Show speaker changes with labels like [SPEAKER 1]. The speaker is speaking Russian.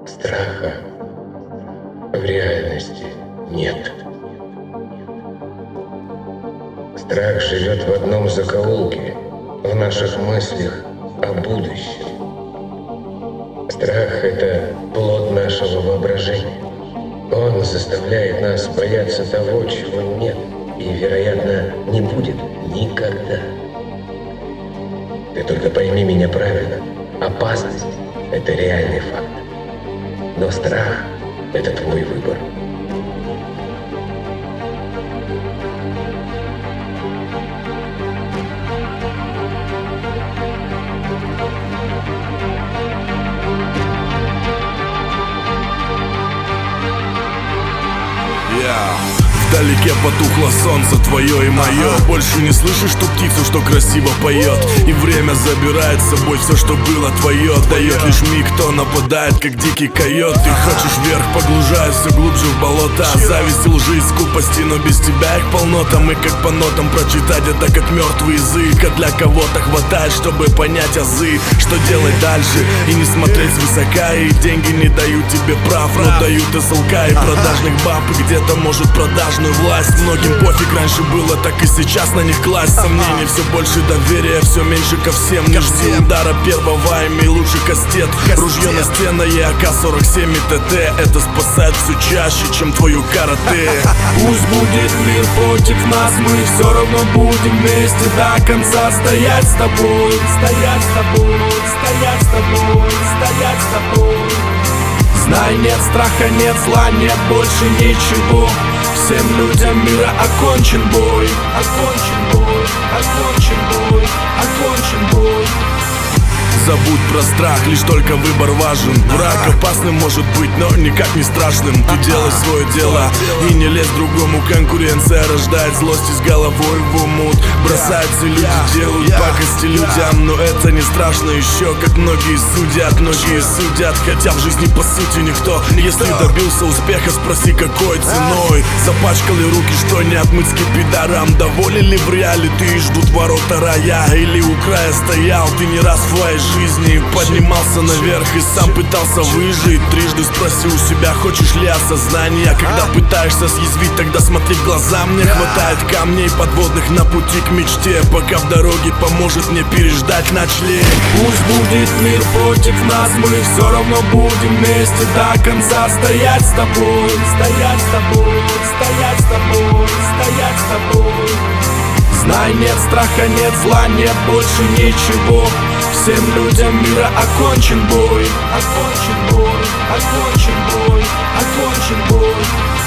[SPEAKER 1] Страха в реальности нет. Страх живет в одном закоулке, в наших мыслях о будущем. Страх — это плод нашего воображения. Он заставляет нас бояться того, чего нет и, вероятно, не будет никогда. Ты только пойми меня правильно. Опасность — это реальный факт. Но страх — это твой выбор.
[SPEAKER 2] Вдалеке потухло солнце твое и мое. Больше не слышишь ту птицу, что красиво поет. И время забирает с собой все, что было твое. Дает лишь миг, кто нападает, как дикий койот. Ты хочешь вверх, погружаясь все глубже в болото. Зависть, лжи и скупости, но без тебя их полно. Там и как по нотам прочитать это как мертвый язык. А для кого-то хватает, чтобы понять азы. Что делать дальше и не смотреть свысока. И деньги не дают тебе прав, но дают СЛК и продажных баб. И где-то может продажную власть. Многим пофиг, раньше было, так и сейчас на них класть. Сомнений все больше, доверия все меньше ко всем. Не жди удара первого, имей лучше кастет. Ружье на стене и АК-47 и ТТ. Это спасает все чаще, чем твою карате.
[SPEAKER 3] Пусть будет мир против нас, мы все равно будем вместе до конца. Стоять с тобой, стоять с тобой, стоять с тобой, стоять с тобой. Знай, нет страха, нет зла, нет больше ничего. Всем людям мира окончен бой. Окончен бой, окончен бой, окончен бой.
[SPEAKER 2] Забудь про страх, лишь только выбор важен. Враг опасным может быть, но никак не страшным. Ты делай свое дело и не лезь другому. Конкуренция рождает злость и с головой в умут. Бросаются люди, делают пакости людям. Но это не страшно еще, как многие судят. Многие судят, хотя в жизни по сути никто. Если добился успеха, спроси какой ценой. Запачкали руки, что не отмыть скипидаром. Доволен ли в реале ты, ждут ворота рая. Или у края стоял ты не раз в своей жизни, поднимался наверх и сам пытался выжить. Трижды спроси у себя, хочешь ли осознания. Когда пытаешься съязвить, тогда смотри в глаза. Мне хватает камней подводных на пути к мечте, пока в дороге поможет мне переждать ночлег.
[SPEAKER 3] Пусть будет мир против нас, мы все равно будем вместе до конца. Стоять с тобой, стоять с тобой, стоять с тобой, стоять с тобой. Знай, нет страха, нет зла, нет больше ничего. Всем людям мира окончен бой. Окончен бой, окончен бой, окончен бой.